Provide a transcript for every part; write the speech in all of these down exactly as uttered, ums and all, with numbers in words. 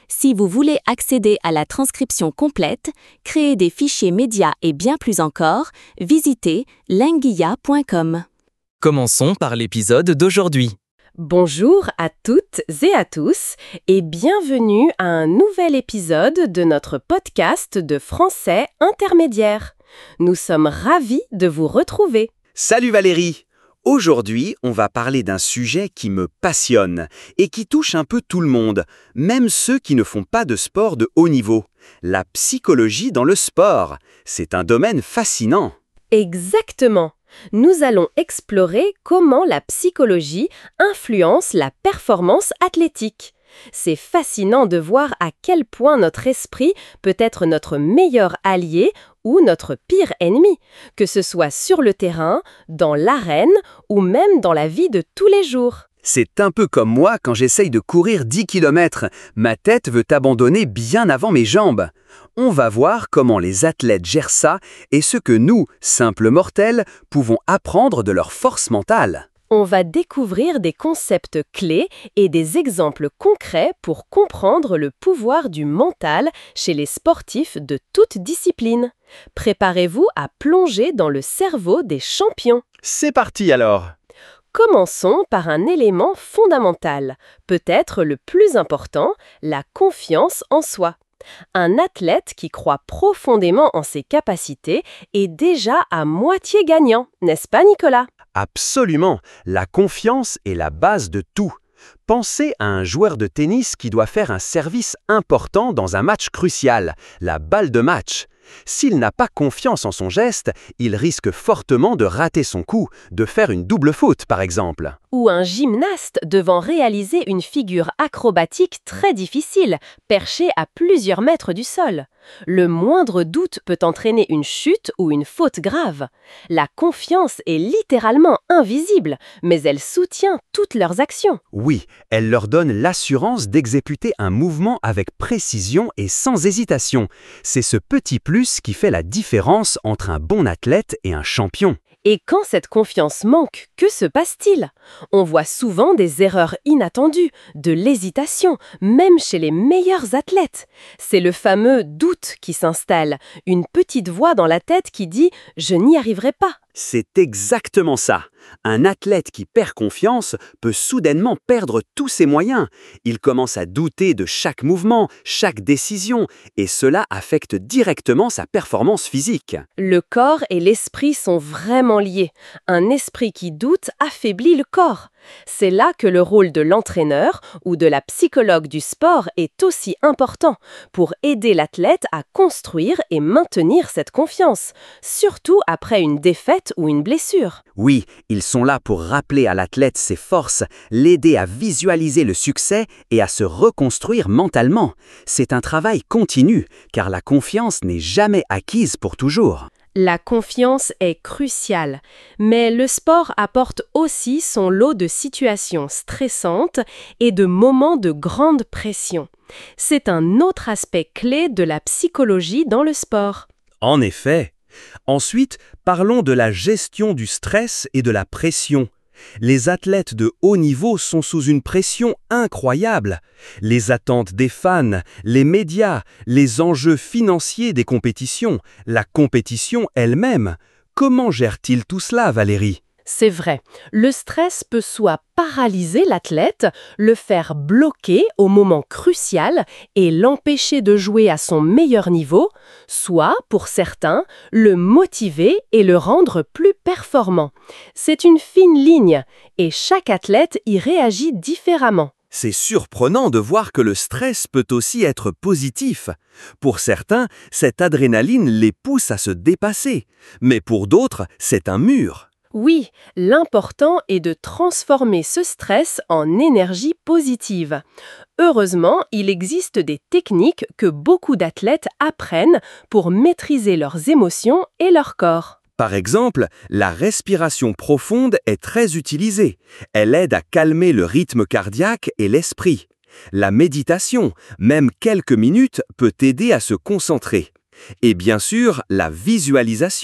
Si vous voulez accéder à la transcription complète, créer des fichiers médias et bien plus encore, visitez lenguilla point com. Commençons par l'épisode d'aujourd'hui. Bonjour à toutes et à tous et bienvenue à un nouvel épisode de notre podcast de français intermédiaire. Nous sommes ravis de vous retrouver. Salut Valérie! Aujourd'hui, on va parler d'un sujet qui me passionne et qui touche un peu tout le monde, même ceux qui ne font pas de sport de haut niveau. La psychologie dans le sport. C'est un domaine fascinant. Exactement. Nous allons explorer comment la psychologie influence la performance athlétique. C'est fascinant de voir à quel point notre esprit peut être notre meilleur allié ou notre pire ennemi, que ce soit sur le terrain, dans l'arène ou même dans la vie de tous les jours. C'est un peu comme moi quand j'essaye de courir dix kilomètres. Ma tête veut abandonner bien avant mes jambes. On va voir comment les athlètes gèrent ça et ce que nous, simples mortels, pouvons apprendre de leur force mentale. On va découvrir des concepts clés et des exemples concrets pour comprendre le pouvoir du mental chez les sportifs de toute discipline. Préparez-vous à plonger dans le cerveau des champions. C'est parti alors! Commençons par un élément fondamental, peut-être le plus important, la confiance en soi. Un athlète qui croit profondément en ses capacités est déjà à moitié gagnant, n'est-ce pas Nicolas ? Absolument, la confiance est la base de tout. Pensez à un joueur de tennis qui doit faire un service important dans un match crucial, la balle de match. S'il n'a pas confiance en son geste, il risque fortement de rater son coup, de faire une double faute par exemple. Ou un gymnaste devant réaliser une figure acrobatique très difficile, perché à plusieurs mètres du sol. Le moindre doute peut entraîner une chute ou une faute grave. La confiance est littéralement invisible, mais elle soutient toutes leurs actions. Oui, elle leur donne l'assurance d'exécuter un mouvement avec précision et sans hésitation. C'est ce petit plus qui fait la différence entre un bon athlète et un champion. Et quand cette confiance manque, que se passe-t-il ? On voit souvent des erreurs inattendues, de l'hésitation, même chez les meilleurs athlètes. C'est le fameux doute qui s'installe, une petite voix dans la tête qui dit « je n'y arriverai pas ». C'est exactement ça. Un athlète qui perd confiance peut soudainement perdre tous ses moyens. Il commence à douter de chaque mouvement, chaque décision, et cela affecte directement sa performance physique. Le corps et l'esprit sont vraiment liés. Un esprit qui doute affaiblit le corps. C'est là que le rôle de l'entraîneur ou de la psychologue du sport est aussi important pour aider l'athlète à construire et maintenir cette confiance, surtout après une défaite ou une blessure. Oui, ils sont là pour rappeler à l'athlète ses forces, l'aider à visualiser le succès et à se reconstruire mentalement. C'est un travail continu, car la confiance n'est jamais acquise pour toujours. La confiance est cruciale, mais le sport apporte aussi son lot de situations stressantes et de moments de grande pression. C'est un autre aspect clé de la psychologie dans le sport. En effet. Ensuite, parlons de la gestion du stress et de la pression. Les athlètes de haut niveau sont sous une pression incroyable. Les attentes des fans, les médias, les enjeux financiers des compétitions, la compétition elle-même. Comment gèrent-ils tout cela, Valérie ? C'est vrai, le stress peut soit paralyser l'athlète, le faire bloquer au moment crucial et l'empêcher de jouer à son meilleur niveau, soit, pour certains, le motiver et le rendre plus performant. C'est une fine ligne et chaque athlète y réagit différemment. C'est surprenant de voir que le stress peut aussi être positif. Pour certains, cette adrénaline les pousse à se dépasser, mais pour d'autres, c'est un mur. Oui, l'important est de transformer ce stress en énergie positive. Heureusement, il existe des techniques que beaucoup d'athlètes apprennent pour maîtriser leurs émotions et leur corps. Par exemple, la respiration profonde est très utilisée. Elle aide à calmer le rythme cardiaque et l'esprit. La méditation, même quelques minutes, peut aider à se concentrer. Et bien sûr, la visualisation.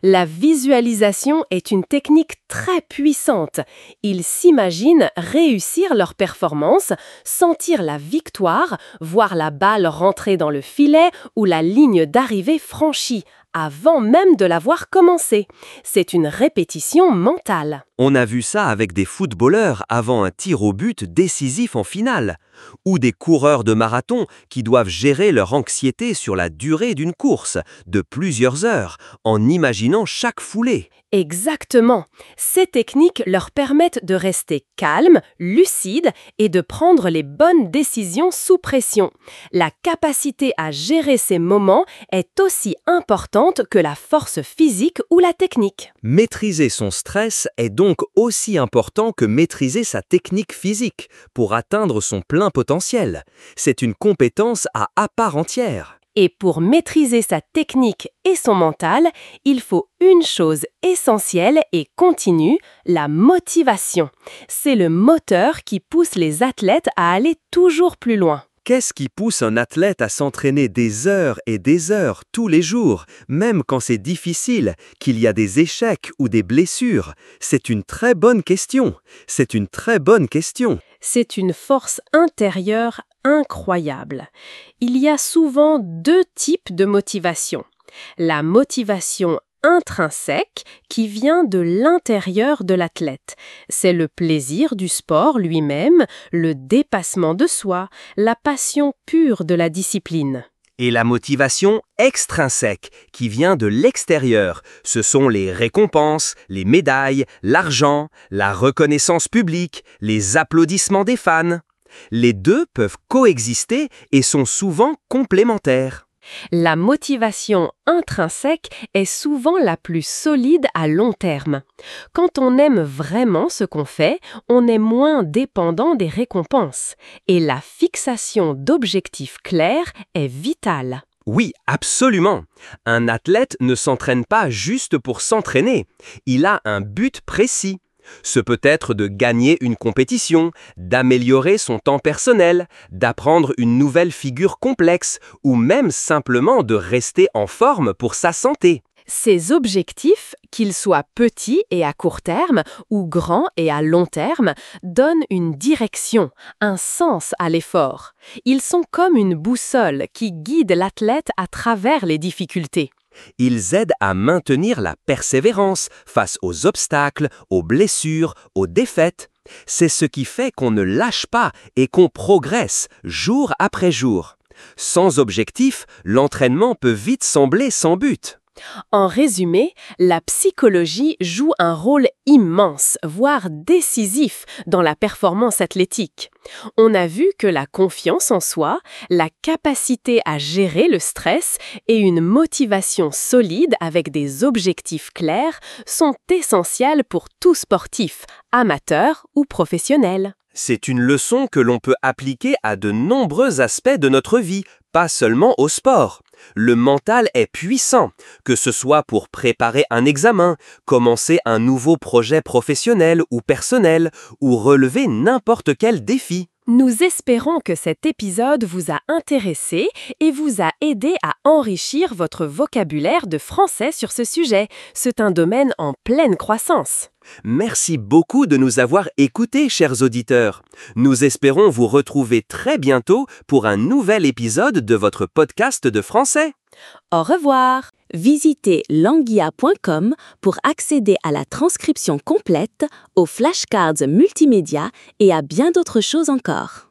La visualisation est une technique très puissante. Ils s'imaginent réussir leur performance, sentir la victoire, voir la balle rentrer dans le filet ou la ligne d'arrivée franchie, avant même de l'avoir commencé. C'est une répétition mentale. On a vu ça avec des footballeurs avant un tir au but décisif en finale, ou des coureurs de marathon qui doivent gérer leur anxiété sur la durée d'une course, de plusieurs heures, en imaginant chaque foulée. Exactement. Ces techniques leur permettent de rester calmes, lucides et de prendre les bonnes décisions sous pression. La capacité à gérer ces moments est aussi importante que la force physique ou la technique. Maîtriser son stress est donc aussi important que maîtriser sa technique physique pour atteindre son plein potentiel. C'est une compétence à à part entière. Et pour maîtriser sa technique et son mental, il faut une chose essentielle et continue, la motivation. C'est le moteur qui pousse les athlètes à aller toujours plus loin. Qu'est-ce qui pousse un athlète à s'entraîner des heures et des heures tous les jours, même quand c'est difficile, qu'il y a des échecs ou des blessures? C'est une très bonne question. C'est une très bonne question. C'est une force intérieure incroyable. Il y a souvent deux types de motivation. La motivation intrinsèque qui vient de l'intérieur de l'athlète. C'est le plaisir du sport lui-même, le dépassement de soi, la passion pure de la discipline. Et la motivation extrinsèque qui vient de l'extérieur, ce sont les récompenses, les médailles, l'argent, la reconnaissance publique, les applaudissements des fans. Les deux peuvent coexister et sont souvent complémentaires. La motivation intrinsèque est souvent la plus solide à long terme. Quand on aime vraiment ce qu'on fait, on est moins dépendant des récompenses. Et la fixation d'objectifs clairs est vitale. Oui, absolument. Un athlète ne s'entraîne pas juste pour s'entraîner. Il a un but précis. Ce peut être de gagner une compétition, d'améliorer son temps personnel, d'apprendre une nouvelle figure complexe ou même simplement de rester en forme pour sa santé. Ces objectifs, qu'ils soient petits et à court terme ou grands et à long terme, donnent une direction, un sens à l'effort. Ils sont comme une boussole qui guide l'athlète à travers les difficultés. Ils aident à maintenir la persévérance face aux obstacles, aux blessures, aux défaites. C'est ce qui fait qu'on ne lâche pas et qu'on progresse jour après jour. Sans objectif, l'entraînement peut vite sembler sans but. En résumé, la psychologie joue un rôle immense, voire décisif, dans la performance athlétique. On a vu que la confiance en soi, la capacité à gérer le stress et une motivation solide avec des objectifs clairs sont essentielles pour tout sportif, amateur ou professionnel. C'est une leçon que l'on peut appliquer à de nombreux aspects de notre vie, pas seulement au sport. Le mental est puissant, que ce soit pour préparer un examen, commencer un nouveau projet professionnel ou personnel, ou relever n'importe quel défi. Nous espérons que cet épisode vous a intéressé et vous a aidé à enrichir votre vocabulaire de français sur ce sujet. C'est un domaine en pleine croissance. Merci beaucoup de nous avoir écoutés, chers auditeurs. Nous espérons vous retrouver très bientôt pour un nouvel épisode de votre podcast de français. Au revoir! Visitez languia point com pour accéder à la transcription complète, aux flashcards multimédia et à bien d'autres choses encore.